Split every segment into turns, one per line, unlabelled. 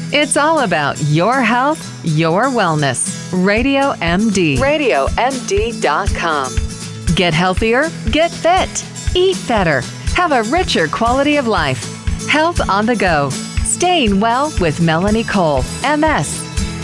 It's all about your health, your wellness. Radio MD. RadioMD.com. Get healthier, get fit, eat better, have a richer quality of life. Health on the go. Staying well with Melanie Cole, MS.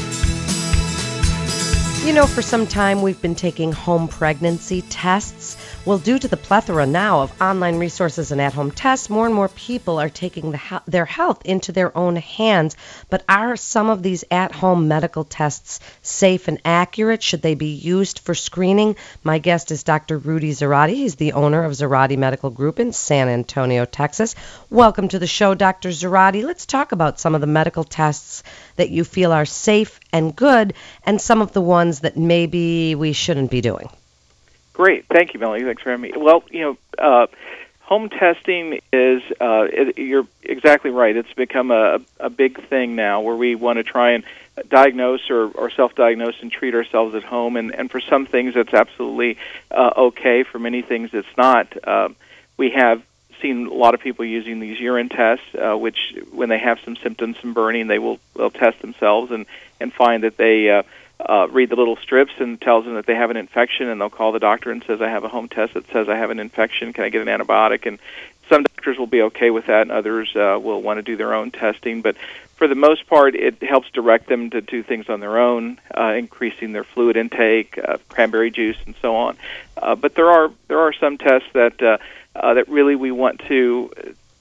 You know, for some time we've been taking home pregnancy tests. Well, due to the plethora now of online resources and at-home tests, more and more people are taking their health into their own hands. But are some of these at-home medical tests safe and accurate? Should they be used for screening? My guest is Dr. Rudy Zarate. He's the owner of Zarate Medical Group in San Antonio, Texas. Welcome to the show, Dr. Zarate. Let's talk about some of the medical tests that you feel are safe and good, and some of the ones that maybe we shouldn't be doing.
Great. Thank you, Melanie. Thanks for having me. Well, home testing is, you're exactly right. It's become a big thing now where we want to try and diagnose or self-diagnose and treat ourselves at home. And for some things, it's absolutely okay. For many things, it's not. We have seen a lot of people using these urine tests, which when they have some symptoms, some burning, they'll test themselves and find that they read the little strips and tells them that they have an infection, and they'll call the doctor and says, I have a home test that says I have an infection. Can I get an antibiotic? And some doctors will be okay with that, and others will want to do their own testing. But for the most part, it helps direct them to do things on their own, increasing their fluid intake, cranberry juice, and so on. But there are some tests that really we want to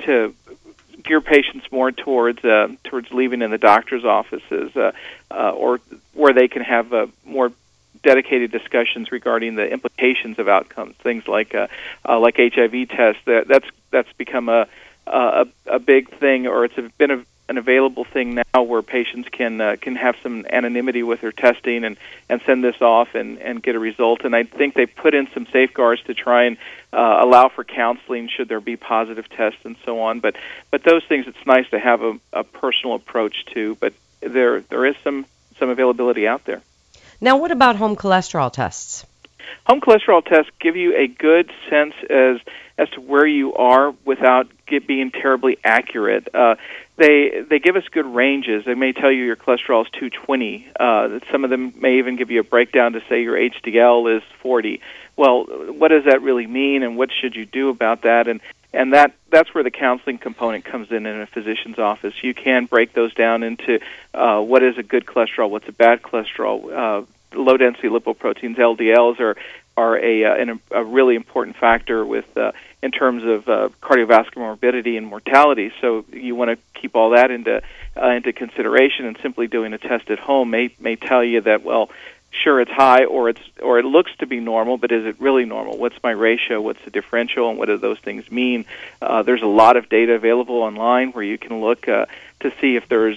gear patients more towards leaving in the doctor's offices, or where they can have more dedicated discussions regarding the implications of outcomes. Things like HIV tests. That's become a big thing, or it's been an available thing now where patients can have some anonymity with their testing and send this off and get a result. And I think they put in some safeguards to try and allow for counseling should there be positive tests and so on. But those things, it's nice to have a personal approach to. But there is some availability out there.
Now, what about home cholesterol tests?
Home cholesterol tests give you a good sense as to where you are without being terribly accurate. They give us good ranges. They may tell you your cholesterol is 220. Some of them may even give you a breakdown to say your HDL is 40. Well, what does that really mean, and what should you do about that? And that's where the counseling component comes in a physician's office. You can break those down into what is a good cholesterol, what's a bad cholesterol. Low-density lipoproteins, LDLs, are a really important factor in terms of cardiovascular morbidity and mortality. So you want to keep all that into consideration. And simply doing a test at home may tell you that, well, sure, it's high, or it looks to be normal, but is it really normal? What's my ratio? What's the differential? And what do those things mean? There's a lot of data available online where you can look to see if there's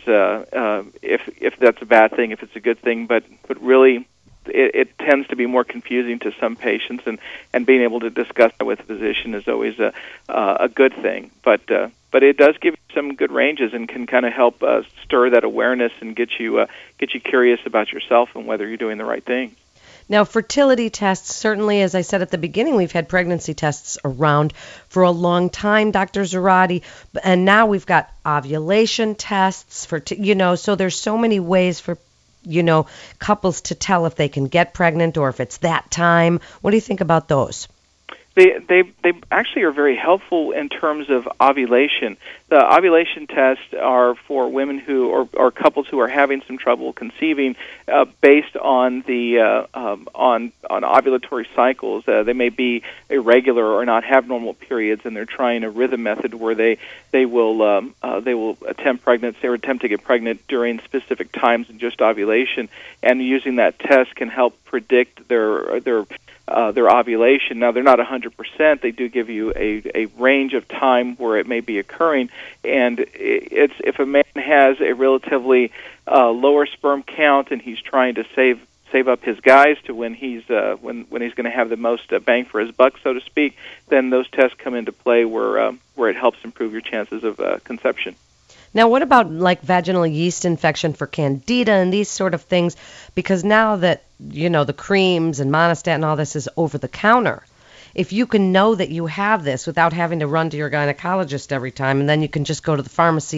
if that's a bad thing, if it's a good thing. But really, it tends to be more confusing to some patients, and being able to discuss that with a physician is always a good thing. But it does give you some good ranges and can kind of help stir that awareness and get you curious about yourself and whether you're doing the right thing.
Now, fertility tests, certainly, as I said at the beginning, we've had pregnancy tests around for a long time, Dr. Zarate, and now we've got ovulation tests so there's so many ways for couples to tell if they can get pregnant or if it's that time. What do you think about those?
They actually are very helpful in terms of ovulation. The ovulation tests are for women who or couples who are having some trouble conceiving, based on the on ovulatory cycles. They may be irregular or not have normal periods, and they're trying a rhythm method where they will attempt pregnancy or attempt to get pregnant during specific times in just ovulation, and using that test can help predict their ovulation. Now, they're not 100%. They do give you a range of time where it may be occurring, and it's if a man has a relatively lower sperm count and he's trying to save up his guys to when he's when he's going to have the most bang for his buck, so to speak, then those tests come into play where it helps improve your chances of conception.
Now, what about like vaginal yeast infection for candida and these sort of things? Because now that, the creams and Monistat and all this is over the counter, if you can know that you have this without having to run to your gynecologist every time, and then you can just go to the pharmacy and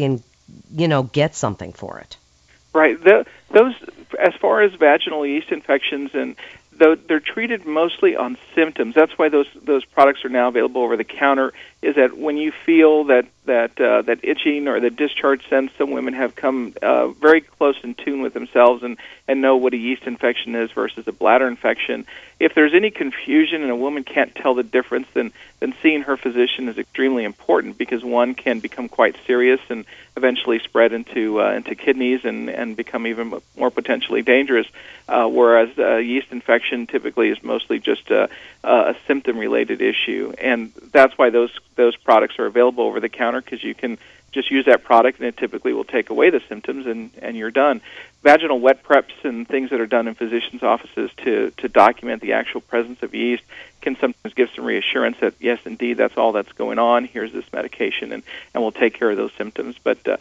get something for it.
Right. Those, as far as vaginal yeast infections, and they're treated mostly on symptoms. That's why those products are now available over the counter. Is that when you feel that itching or the discharge sense, some women have come very close in tune with themselves and know what a yeast infection is versus a bladder infection. If there's any confusion and a woman can't tell the difference, then seeing her physician is extremely important, because one can become quite serious and eventually spread into kidneys and become even more potentially dangerous. Whereas yeast infection typically is mostly just a symptom-related issue, and that's why those products are available over the counter, because you can just use that product and it typically will take away the symptoms and you're done. Vaginal wet preps and things that are done in physicians' offices to document the actual presence of yeast can sometimes give some reassurance that, yes, indeed, that's all that's going on. Here's this medication, and we'll take care of those symptoms. But there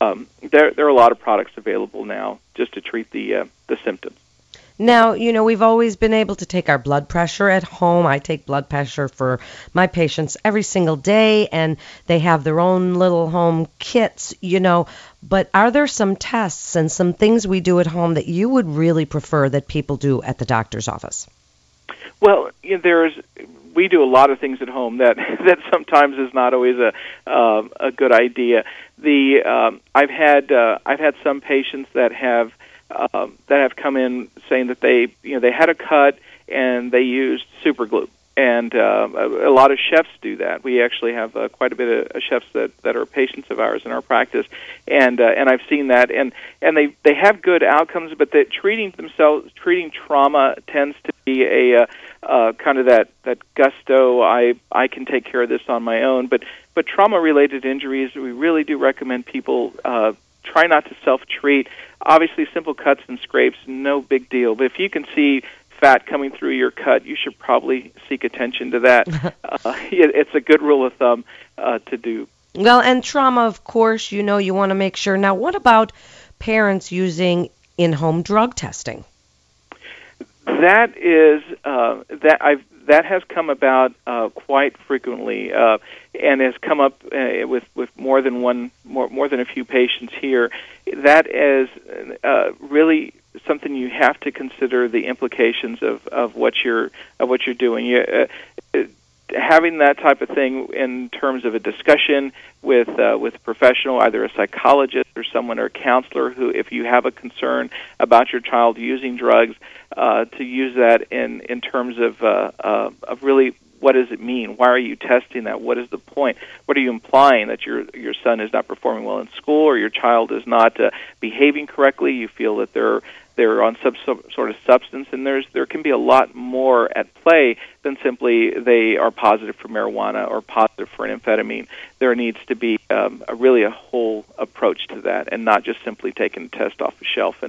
are a lot of products available now just to treat the symptoms.
Now, we've always been able to take our blood pressure at home. I take blood pressure for my patients every single day, and they have their own little home kits, But are there some tests and some things we do at home that you would really prefer that people do at the doctor's office?
Well, we do a lot of things at home that sometimes is not always a good idea. I've had some patients that have come in saying that they had a cut and they used super glue, and a lot of chefs do that. We actually have quite a bit of chefs that are patients of ours in our practice, and I've seen that, and they have good outcomes, but that treating trauma tends to be a kind of that gusto. I can take care of this on my own, but trauma-related injuries, we really do recommend people try not to self-treat. Obviously, simple cuts and scrapes, no big deal. But if you can see fat coming through your cut, you should probably seek attention to that. It's a good rule of thumb to do.
Well, and trauma, of course, you want to make sure. Now, what about parents using in-home drug testing?
That is that has come about quite frequently, and has come up with more than a few patients here. That is really something you have to consider the implications of what you're doing. Having that type of thing in terms of a discussion with a professional, either a psychologist or someone or a counselor, who, if you have a concern about your child using drugs, to use that in terms of really, what does it mean? Why are you testing that? What is the point? What are you implying, that your son is not performing well in school, or your child is not behaving correctly? You feel that they're on some sort of substance, and there can be a lot more at play than simply they are positive for marijuana or positive for an amphetamine. There needs to be really a whole approach to that, and not just simply taking a test off the shelf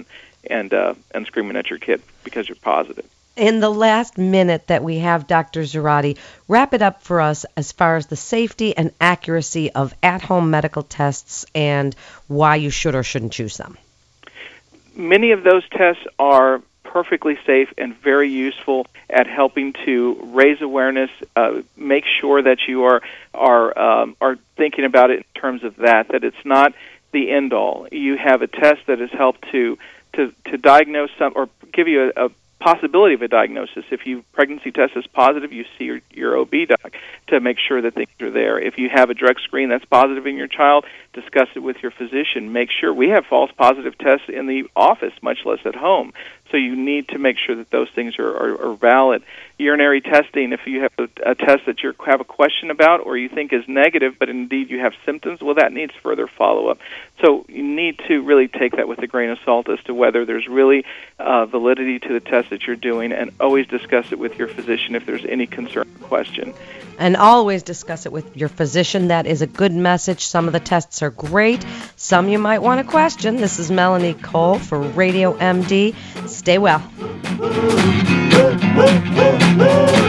and screaming at your kid because you're positive.
In the last minute that we have, Dr. Zarate, wrap it up for us as far as the safety and accuracy of at-home medical tests and why you should or shouldn't use them.
Many of those tests are perfectly safe and very useful at helping to raise awareness. Make sure that you are thinking about it in terms of that it's not the end all. You have a test that has helped to diagnose some, or give you a possibility of a diagnosis. If your pregnancy test is positive, you see your OB doc to make sure that things are there. If you have a drug screen that's positive in your child, discuss it with your physician. Make sure we have false positive tests in the office, much less at home. So you need to make sure that those things are valid. Urinary testing, if you have a test that you have a question about or you think is negative, but indeed you have symptoms, well, that needs further follow-up. So you need to really take that with a grain of salt as to whether there's really validity to the test that you're doing, and always discuss it with your physician if there's any concern or question.
And always discuss it with your physician. That is a good message. Some of the tests are great. Some you might want to question. This is Melanie Cole for Radio MD. Stay well.